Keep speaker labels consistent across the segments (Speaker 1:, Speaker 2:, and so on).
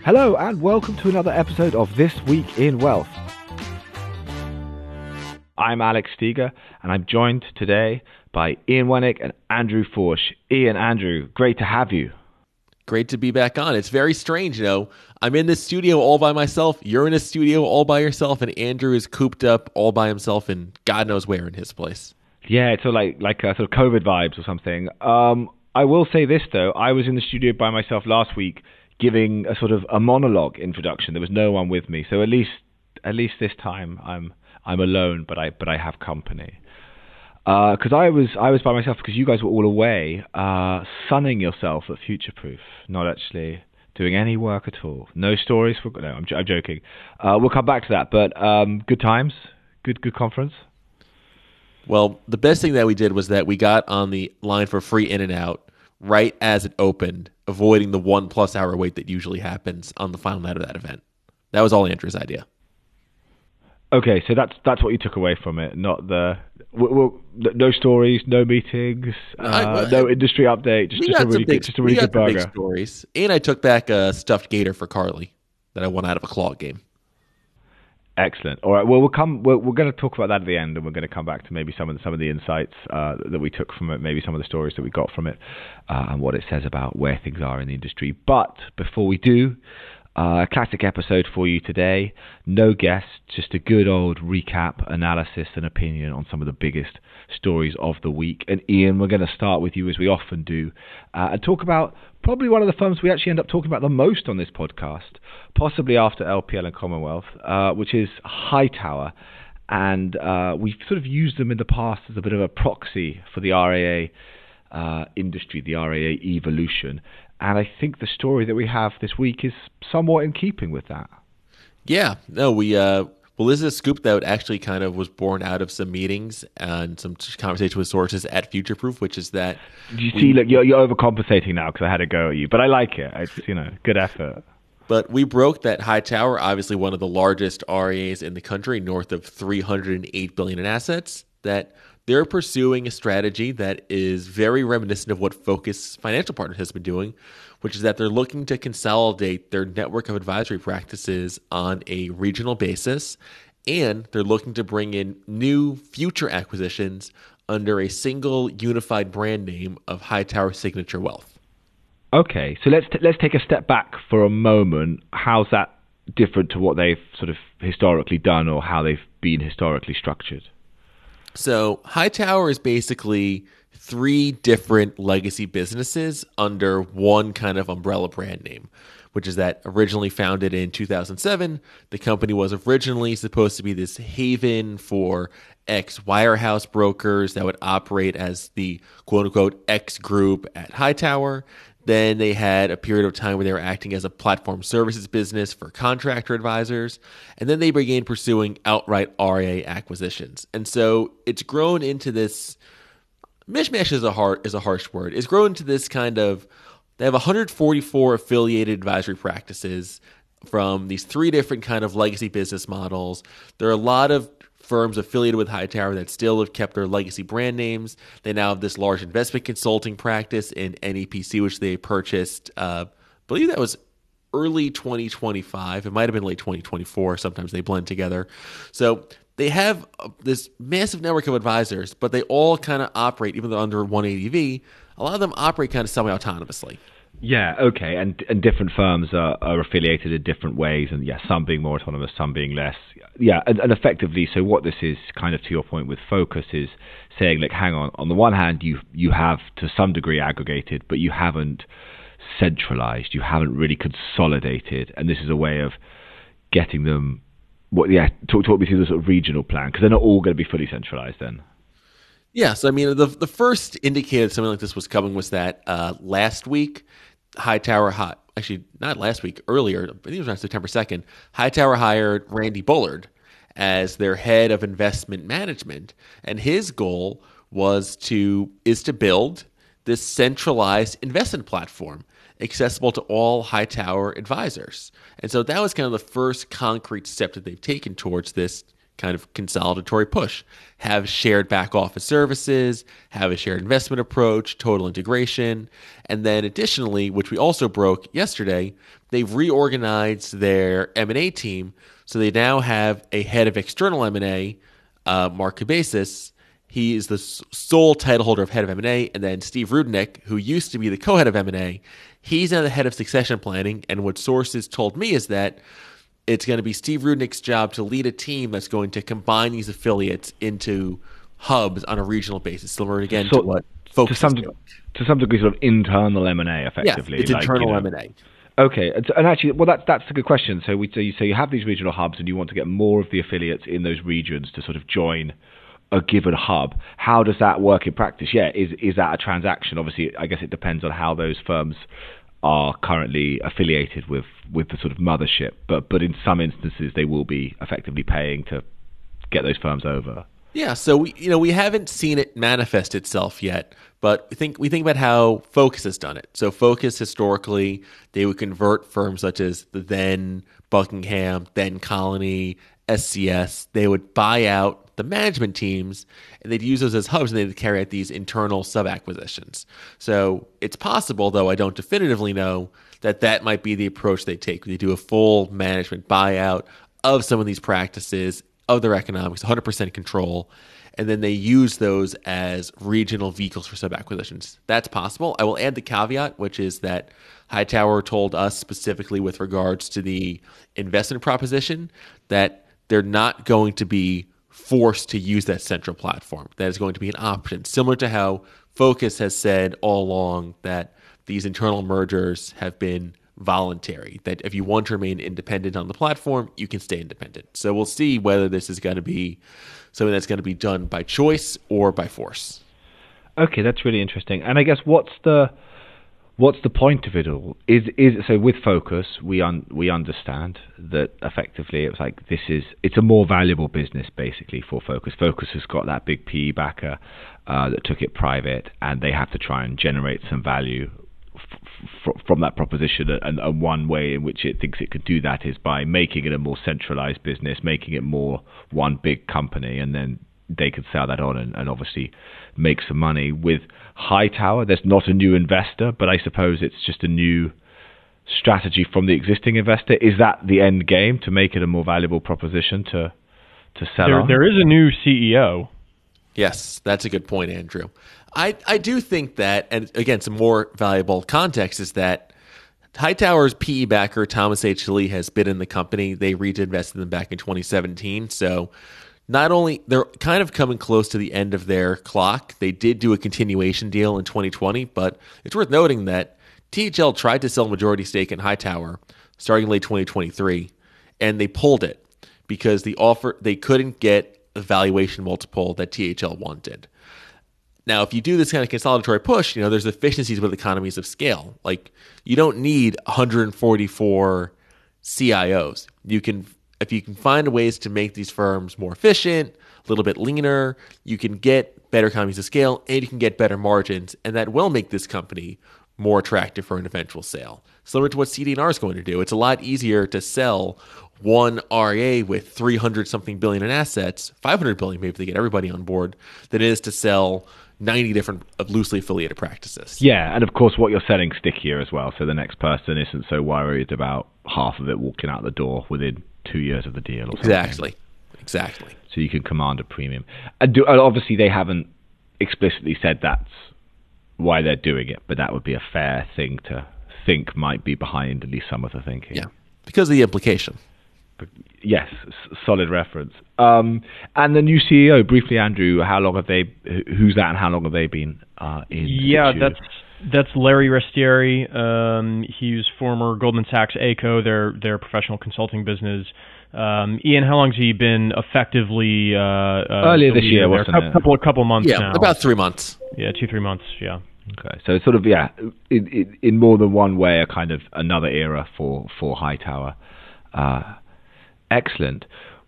Speaker 1: Hello and welcome to another episode of This Week in Wealth. I'm Alex Steger and I'm joined today by Ian Wennick and Andrew Forsch. Ian, Andrew, great to have you.
Speaker 2: Great to be back on. It's very strange, I'm in this studio all by myself, you're in a studio all by yourself, and Andrew is cooped up all by himself in God knows where in his place.
Speaker 1: Yeah, it's sort of like sort of COVID vibes or something. I will say this though, I was in the studio by myself last week giving a sort of a monologue introduction. There was no one with me, so at least this time I'm alone, but I have company. Because I was by myself because you guys were all away, sunning yourself at Futureproof, not actually doing any work at all. No stories for no. I'm joking. We'll come back to that, but good times, good conference.
Speaker 2: Well, the best thing that we did was that we got on the line for free In-N-Out right as it opened, avoiding the 1+ hour wait that usually happens on the final night of that event. That was all Andrew's idea.
Speaker 1: Okay, so that's what you took away from it, not no stories, no meetings, no industry update, just a really good burger.
Speaker 2: Big stories. And I took back a stuffed gator for Carly that I won out of a claw game.
Speaker 1: Excellent. All right. Well, we're going to talk about that at the end, and we're going to come back to maybe some of the insights that we took from it, maybe some of the stories that we got from it, and what it says about where things are in the industry. But before we do, a classic episode for you today. No guests, just a good old recap, analysis, and opinion on some of the biggest stories of the week. And Ian, we're going to start with you as we often do, and talk about probably one of the firms we actually end up talking about the most on this podcast, possibly after LPL and Commonwealth, which is Hightower. And we've sort of used them in the past as a bit of a proxy for the RIA industry, the RIA evolution. And I think the story that we have this week is somewhat in keeping with that.
Speaker 2: Yeah, no, this is a scoop that actually kind of was born out of some meetings and some conversation with sources at Futureproof, which is that...
Speaker 1: Look, you're overcompensating now because I had to go at you, but I like it. It's, good effort.
Speaker 2: But we broke that Hightower, obviously one of the largest RIAs in the country, north of $308 billion in assets, that they're pursuing a strategy that is very reminiscent of what Focus Financial Partners has been doing, which is that they're looking to consolidate their network of advisory practices on a regional basis, and they're looking to bring in new future acquisitions under a single unified brand name of Hightower Signature Wealth.
Speaker 1: Okay, so let's take a step back for a moment. How's that different to what they've sort of historically done or how they've been historically structured?
Speaker 2: So Hightower is basically 3 different legacy businesses under one kind of umbrella brand name, which is that originally founded in 2007, the company was originally supposed to be this haven for ex-wirehouse brokers that would operate as the quote-unquote X group at Hightower. Then they had a period of time where they were acting as a platform services business for contractor advisors. And then they began pursuing outright RIA acquisitions. And so it's grown into this, mishmash is a harsh word. It's grown into this kind of, they have 144 affiliated advisory practices from these 3 different kind of legacy business models. There are a lot of firms affiliated with Hightower that still have kept their legacy brand names. They now have this large investment consulting practice in NEPC, which they purchased, I believe that was early 2025. It might have been late 2024. Sometimes they blend together. So they have this massive network of advisors, but they all kind of operate, even though under one ADV, a lot of them operate kind of semi-autonomously.
Speaker 1: Yeah, okay, and different firms are affiliated in different ways, and some being more autonomous, some being less. Yeah, and effectively, so what this is kind of to your point with Focus is saying, like, hang on the one hand, you have to some degree aggregated, but you haven't centralized, you haven't really consolidated, and this is a way of getting them. Talk me through the sort of regional plan, because they're not all going to be fully centralized then.
Speaker 2: Yeah, so I mean, the first indicator something like this was coming was that last week, Hightower, actually not last week, earlier, I think it was on September 2nd, Hightower hired Randy Bullard as their head of investment management. And his goal is to build this centralized investment platform accessible to all Hightower advisors. And so that was kind of the first concrete step that they've taken towards this kind of consolidatory push. Have shared back office services, have a shared investment approach, total integration. And then additionally, which we also broke yesterday, they've reorganized their M&A team. So they now have a head of external M&A, Mark Kubasis. He is the sole title holder of head of M&A. And then Steve Rudnick, who used to be the co-head of M&A, he's now the head of succession planning. And what sources told me is that it's going to be Steve Rudnick's job to lead a team that's going to combine these affiliates into hubs on a regional basis, similar again to what Focus is doing.
Speaker 1: To some degree, sort of internal M&A, effectively.
Speaker 2: Yeah, it's internal M&A.
Speaker 1: Okay, and actually, well, that's a good question. So you have these regional hubs, and you want to get more of the affiliates in those regions to sort of join a given hub. How does that work in practice? Yeah, is that a transaction? Obviously, I guess it depends on how those firms are currently affiliated with the sort of mothership, but in some instances they will be effectively paying to get those firms over.
Speaker 2: Yeah, so we haven't seen it manifest itself yet, but we think about how Focus has done it. So Focus historically, they would convert firms such as the then Buckingham, then Colony, SCS. They would buy out the management teams, and they'd use those as hubs, and they'd carry out these internal sub-acquisitions. So it's possible, though I don't definitively know, that might be the approach they take. They do a full management buyout of some of these practices, of their economics, 100% control, and then they use those as regional vehicles for sub-acquisitions. That's possible. I will add the caveat, which is that Hightower told us specifically with regards to the investment proposition that they're not going to be forced to use that central platform. That is going to be an option, similar to how Focus has said all along that these internal mergers have been voluntary, that if you want to remain independent on the platform, you can stay independent. So we'll see whether this is going to be something that's going to be done by choice or by force.
Speaker 1: Okay, that's really interesting. And I guess what's the point of it all? Is so with Focus, we understand that effectively it's a more valuable business basically for Focus. Focus has got that big PE backer that took it private, and they have to try and generate some value from that proposition. And one way in which it thinks it could do that is by making it a more centralized business, making it more one big company, and then they could sell that on and obviously make some money. With Hightower, there's not a new investor, but I suppose it's just a new strategy from the existing investor. Is that the end game, to make it a more valuable proposition to sell on?
Speaker 3: There is a new CEO.
Speaker 2: Yes, that's a good point, Andrew. I do think that, and again, some more valuable context is that Hightower's PE backer, Thomas H. Lee, has been in the company. They reinvested in them back in 2017. So not only they're kind of coming close to the end of their clock, they did do a continuation deal in 2020, but it's worth noting that THL tried to sell a majority stake in Hightower starting late 2023, and they pulled it because they couldn't get a valuation multiple that THL wanted. Now, if you do this kind of consolidatory push, there's efficiencies with economies of scale. Like, you don't need 144 CIOs. If you can find ways to make these firms more efficient, a little bit leaner, you can get better economies of scale, and you can get better margins, and that will make this company more attractive for an eventual sale. Similar to what CD&R is going to do. It's a lot easier to sell one RIA with 300-something billion in assets, 500 billion maybe if they get everybody on board, than it is to sell 90 different loosely affiliated practices.
Speaker 1: Yeah, and of course what you're selling stickier as well, so the next person isn't so worried about half of it walking out the door within 2 years of the deal or something.
Speaker 2: Exactly.
Speaker 1: So you can command a premium. And obviously they haven't explicitly said that's why they're doing it, but that would be a fair thing to think might be behind at least some of the thinking.
Speaker 2: Yeah, because of the implication.
Speaker 1: Yes, solid reference. And the new CEO, briefly, Andrew, who's that and how long have they been in?
Speaker 3: Yeah, that's Larry Restieri. He was former Goldman Sachs ACO, their professional consulting business. Ian, how long has he been effectively
Speaker 1: earlier this year, wasn't it?
Speaker 3: A couple months now.
Speaker 2: Yeah, about 3 months.
Speaker 3: Yeah, 2-3 months, yeah.
Speaker 1: Okay, so sort of, in more than one way, a kind of another era for Hightower. Excellent.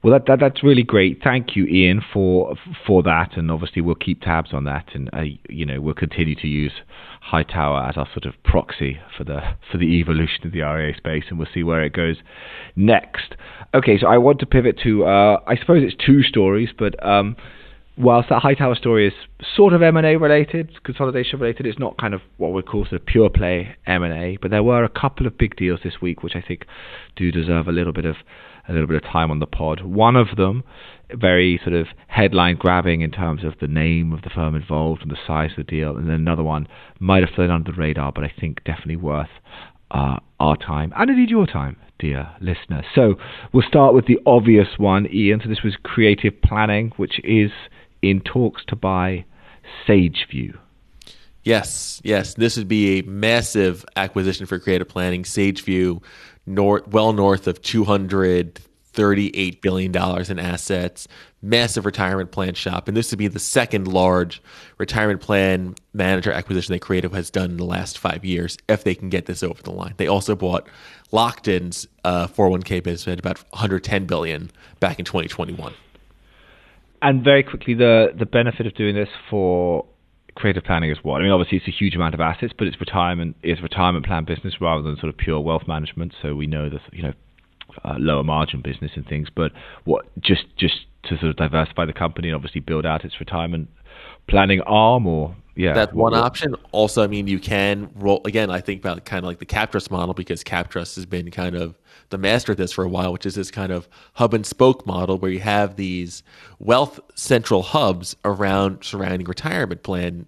Speaker 1: Well, that's really great. Thank you, Ian, for that, and obviously we'll keep tabs on that, and we'll continue to use Hightower as our sort of proxy for the evolution of the RIA space, and we'll see where it goes next. Okay, so I want to pivot to I suppose it's two stories, but whilst that Hightower story is sort of M&A related, consolidation related, it's not kind of what we call sort of pure play M&A. But there were a couple of big deals this week, which I think do deserve a little bit of time on the pod. One of them, very sort of headline grabbing in terms of the name of the firm involved and the size of the deal, and then another one might have flown under the radar, but I think definitely worth our time, and indeed your time, dear listener. So we'll start with the obvious one, Ian. So this was Creative Planning, which is in talks to buy SageView.
Speaker 2: Yes. This would be a massive acquisition for Creative Planning. SageView, well north of $238 billion in assets, massive retirement plan shop. And this would be the second large retirement plan manager acquisition that Creative has done in the last 5 years, if they can get this over the line. They also bought Lockton's 401k business at about $110 billion back in 2021.
Speaker 1: And very quickly, the benefit of doing this for Creative Planning is what? I mean, obviously it's a huge amount of assets, but it's retirement plan business rather than sort of pure wealth management. So we know that lower margin business and things, but what just to sort of diversify the company and obviously build out its retirement planning arm, or
Speaker 2: that's one option. Also, I mean, you can roll again. I think about kind of like the CapTrust model, because CapTrust has been kind of the master of this for a while, which is this kind of hub and spoke model where you have these wealth central hubs surrounding retirement plan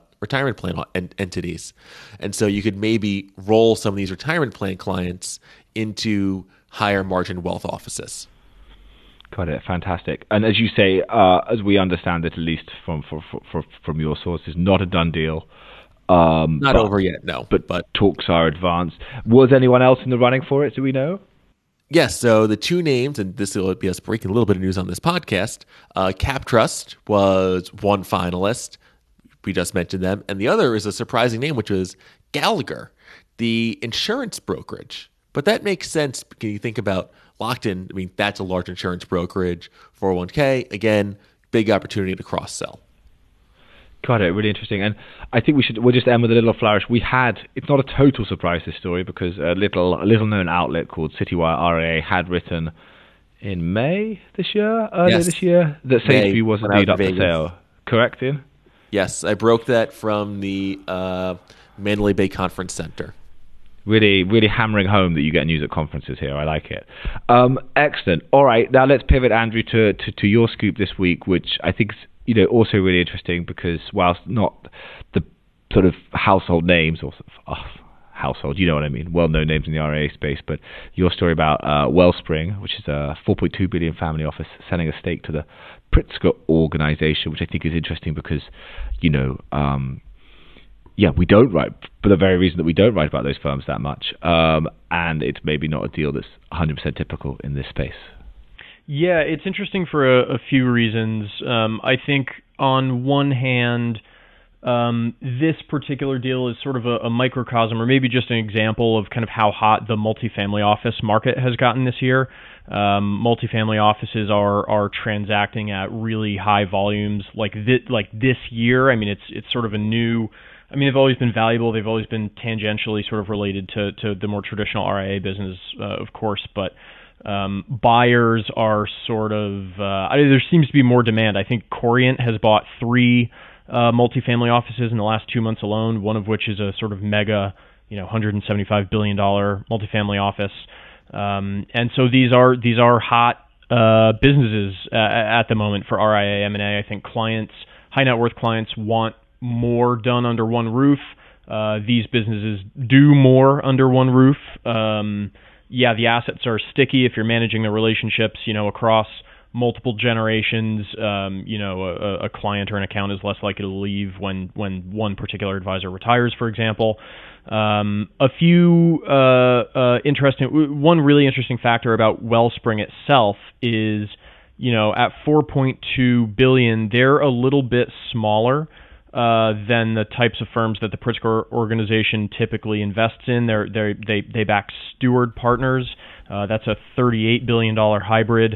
Speaker 2: entities, and so you could maybe roll some of these retirement plan clients into higher margin wealth offices.
Speaker 1: Got it. Fantastic. And as you say, as we understand it, at least from your sources, not a done deal.
Speaker 2: Not over yet, no.
Speaker 1: But talks are advanced. Was anyone else in the running for it? Do we know?
Speaker 2: Yes. So the two names, and this will be us breaking a little bit of news on this podcast. CapTrust was one finalist. We just mentioned them. And the other is a surprising name, which was Gallagher, the insurance brokerage. But that makes sense. Can you think about Lockton? I mean, that's a large insurance brokerage. 401k, again, big opportunity to cross-sell.
Speaker 1: Got it. Really interesting. And I think we'll just end with a little flourish. It's not a total surprise, this story, because a little known outlet called Citywire RIA had written in May this year, this year, that SageView was indeed up for sale. Correct, Ian?
Speaker 2: Yes, I broke that from the Mandalay Bay Conference Center.
Speaker 1: Really, really hammering home that you get news at conferences here. I like it. Excellent. All right, now let's pivot, Andrew, to your scoop this week, which I think is also really interesting, because whilst not the sort of household names or sort of, household, you know what I mean, well-known names in the RIA space, but your story about Wellspring, which is a $4.2 billion family office selling a stake to the Pritzker organization, which I think is interesting because, we don't write, for the very reason that we don't write about those firms that much. And it's maybe not a deal that's 100% typical in this space.
Speaker 3: Yeah, it's interesting for a few reasons. I think on one hand, this particular deal is sort of a microcosm, or maybe just an example of kind of how hot the multifamily office market has gotten this year. Multifamily offices are transacting at really high volumes like this year. I mean, it's sort of a new... I mean, they've always been valuable. They've always been tangentially sort of related to the more traditional RIA business, of course. But buyers are sort of there seems to be more demand. I think Corient has bought 3 multifamily offices in the last 2 months alone. One of which is a sort of mega, $175 billion multifamily office. And so these are hot businesses at the moment for RIA M&A. I think high net worth clients want more done under one roof. These businesses do more under one roof. The assets are sticky if you're managing the relationships, across multiple generations. A client or an account is less likely to leave when one particular advisor retires, for example. One really interesting factor about Wellspring itself is, at $4.2 billion, they're a little bit smaller than the types of firms that the Pritzker organization typically invests in. They back Steward Partners. That's a $38 billion hybrid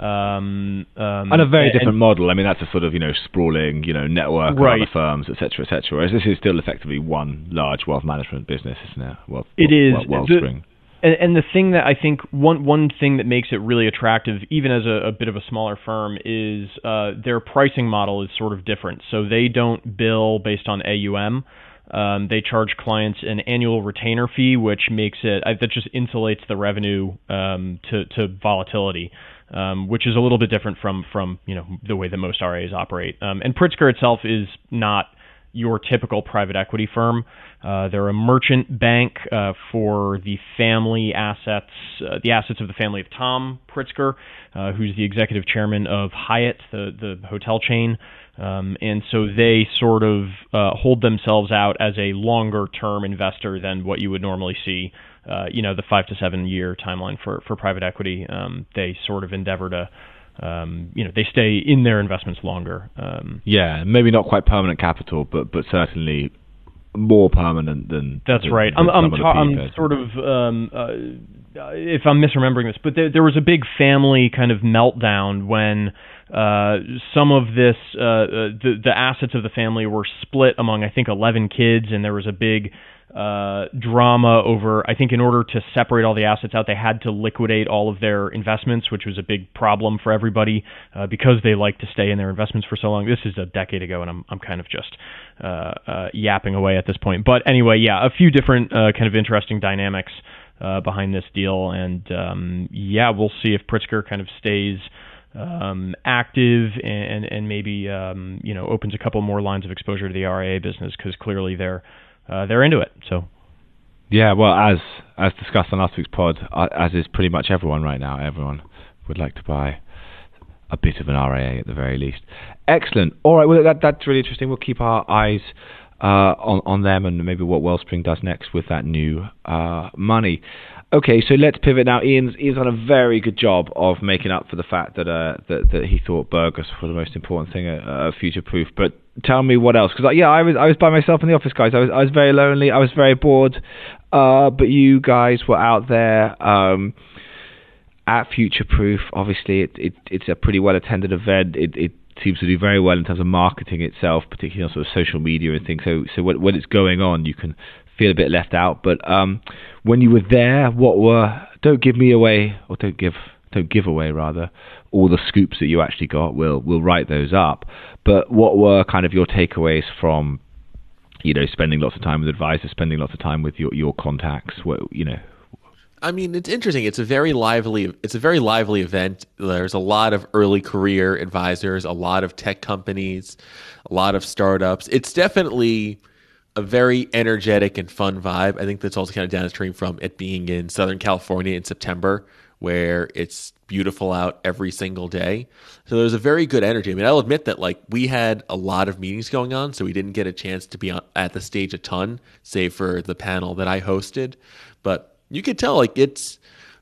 Speaker 1: And a very different model. I mean, that's a sort of, sprawling, network of other firms, et cetera, et cetera. Whereas this is still effectively one large wealth management business, isn't it?
Speaker 3: It is.
Speaker 1: Wellspring.
Speaker 3: And the thing that I think one thing that makes it really attractive, even as a bit of a smaller firm, is their pricing model is sort of different. So they don't bill based on AUM. They charge clients an annual retainer fee, which makes it that just insulates the revenue to volatility, which is a little bit different from the way that most RIAs operate. And Pritzker itself is not your typical private equity firm. They're a merchant bank for the family assets, the assets of the family of Tom Pritzker, who's the executive chairman of Hyatt, the hotel chain. And so they sort of hold themselves out as a longer-term investor than what you would normally see, the 5 to 7 year timeline for private equity. They sort of endeavor to they stay in their investments longer.
Speaker 1: Maybe not quite permanent capital, but certainly more permanent than.
Speaker 3: That's right. I'm sort of if I'm misremembering this, but there was a big family kind of meltdown when some of this the assets of the family were split among, I think, 11 kids, and there was a big drama over, I think, in order to separate all the assets out, they had to liquidate all of their investments, which was a big problem for everybody because they like to stay in their investments for so long. This is a decade ago, and I'm kind of just yapping away at this point. But anyway, a few different kind of interesting dynamics behind this deal, and we'll see if Pritzker kind of stays active and maybe opens a couple more lines of exposure to the RIA business, because clearly they're into it. So
Speaker 1: as discussed on last week's pod, as is pretty much everyone right now, everyone would like to buy a bit of an RIA at the very least. Excellent. All right, well that's really interesting. We'll keep our eyes on them and maybe what Wellspring does next with that new money. Okay, so let's pivot now. Ian's done a very good job of making up for the fact that that he thought Burgess was the most important thing, future proof. But tell me what else, because I was by myself in the office, guys. I was very lonely. I was very bored. But you guys were out there at Future Proof. Obviously, it's a pretty well attended event. It seems to do very well in terms of marketing itself, particularly on sort of social media and things. So when it's going on, you can feel a bit left out. But when you were there, don't give away all the scoops that you actually got. We'll write those up. But what were kind of your takeaways from spending lots of time with advisors, spending lots of time with your contacts?
Speaker 2: I mean, it's interesting. It's a very lively event. There's a lot of early career advisors, a lot of tech companies, a lot of startups. It's definitely a very energetic and fun vibe. I think that's also kind of downstream from it being in Southern California in September, where it's beautiful out every single day. So there's a very good energy. I mean, I'll admit that we had a lot of meetings going on, so we didn't get a chance to be at the stage a ton, save for the panel that I hosted. But you could tell it's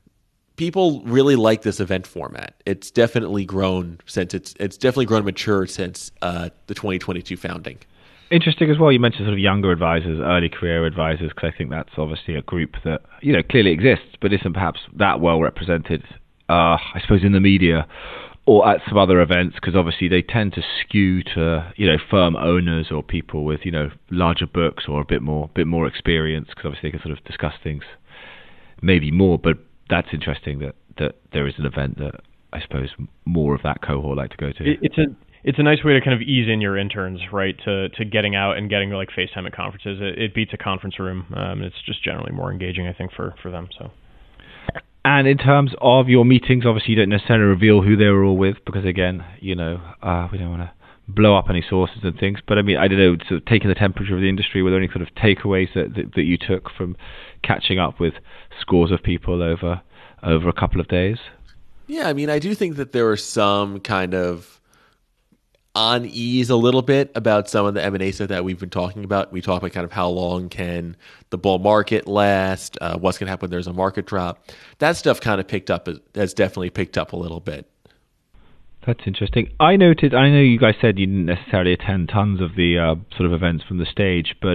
Speaker 2: people really like this event format. It's definitely grown mature since the 2022 founding.
Speaker 1: Interesting as well. You mentioned sort of younger advisors, early career advisors, because I think that's obviously a group that clearly exists, but isn't perhaps that well represented, I suppose, in the media or at some other events, because obviously they tend to skew to firm owners or people with larger books or a bit more experience, because obviously they can sort of discuss things maybe more. But that's interesting that there is an event that I suppose more of that cohort like to go to.
Speaker 3: It's a nice way to kind of ease in your interns, right, to getting out and getting FaceTime at conferences. It beats a conference room. It's just generally more engaging, I think, for them. So.
Speaker 1: And in terms of your meetings, obviously you don't necessarily reveal who they were all with, because again, we don't want to blow up any sources and things. But I mean, I don't know, sort of taking the temperature of the industry, were there any sort of takeaways that you took from catching up with scores of people over a couple of days?
Speaker 2: Yeah, I mean, I do think that there were some kind of unease a little bit about some of the M&A stuff that we've been talking about. We talk about kind of how long can the bull market last, what's going to happen when there's a market drop. That stuff kind of has definitely picked up a little bit.
Speaker 1: That's interesting. I know you guys said you didn't necessarily attend tons of the sort of events from the stage, but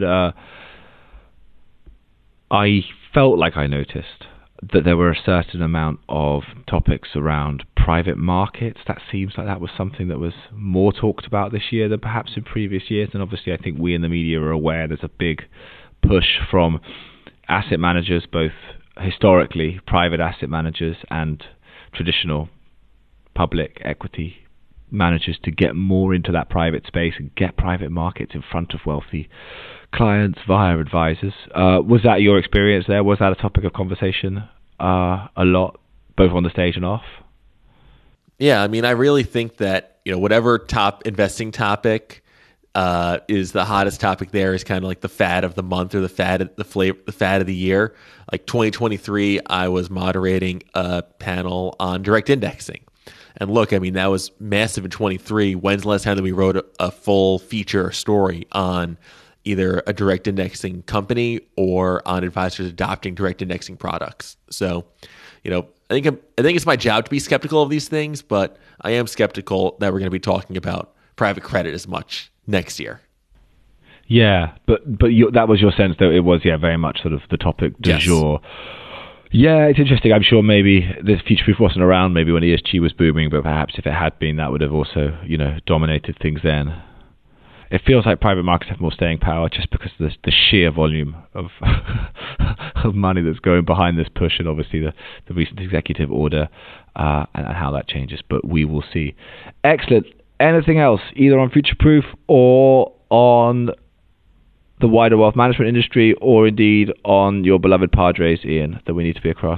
Speaker 1: I felt like I noticed that there were a certain amount of topics around private markets. That seems like that was something that was more talked about this year than perhaps in previous years. And obviously, I think we in the media are aware there's a big push from asset managers, both historically private asset managers and traditional public equity managers, to get more into that private space and get private markets in front of wealthy clients via advisors. Was that your experience there? Was that a topic of conversation a lot, both on the stage and off?
Speaker 2: Yeah, I mean, I really think that, whatever top investing topic is the hottest topic there is kind of like the fad of the month or the fad of the year. Like 2023, I was moderating a panel on direct indexing. And look, I mean, that was massive in 23. When's the last time that we wrote a full feature story on either a direct indexing company or on advisors adopting direct indexing products? So, I think it's my job to be skeptical of these things, but I am skeptical that we're going to be talking about private credit as much next year.
Speaker 1: Yeah, but that was your sense, though. It was, very much sort of the topic du jour. Yeah, it's interesting. I'm sure maybe the future-proof wasn't around maybe when ESG was booming, but perhaps if it had been, that would have also, dominated things then. It feels like private markets have more staying power just because of the sheer volume of of money that's going behind this push, and obviously the recent executive order and how that changes. But we will see. Excellent. Anything else, either on future-proof or on the wider wealth management industry, or indeed on your beloved Padres, Ian, that we need to be across?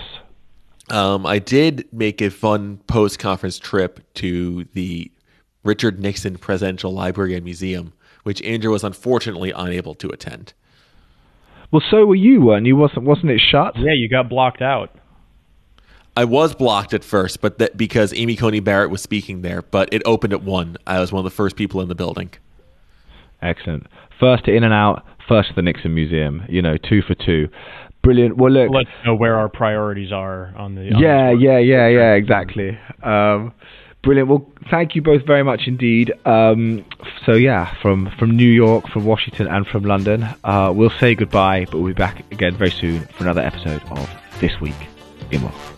Speaker 2: I did make a fun post-conference trip to the Richard Nixon Presidential Library and Museum, which Andrew was unfortunately unable to attend.
Speaker 1: Well, so were you, weren't you? Wasn't it shut?
Speaker 3: Yeah, you got blocked out.
Speaker 2: I was blocked at first, but because Amy Coney Barrett was speaking there, but it opened at 1. I was one of the first people in the building.
Speaker 1: Excellent. First to In-N-Out, first to the Nixon Museum. 2 for 2. Brilliant. Well, look.
Speaker 3: Let's know where our priorities are on the.
Speaker 1: Yeah, exactly. Brilliant. Well, thank you both very much indeed. From New York, from Washington, and from London, we'll say goodbye, but we'll be back again very soon for another episode of This Week in Wealth.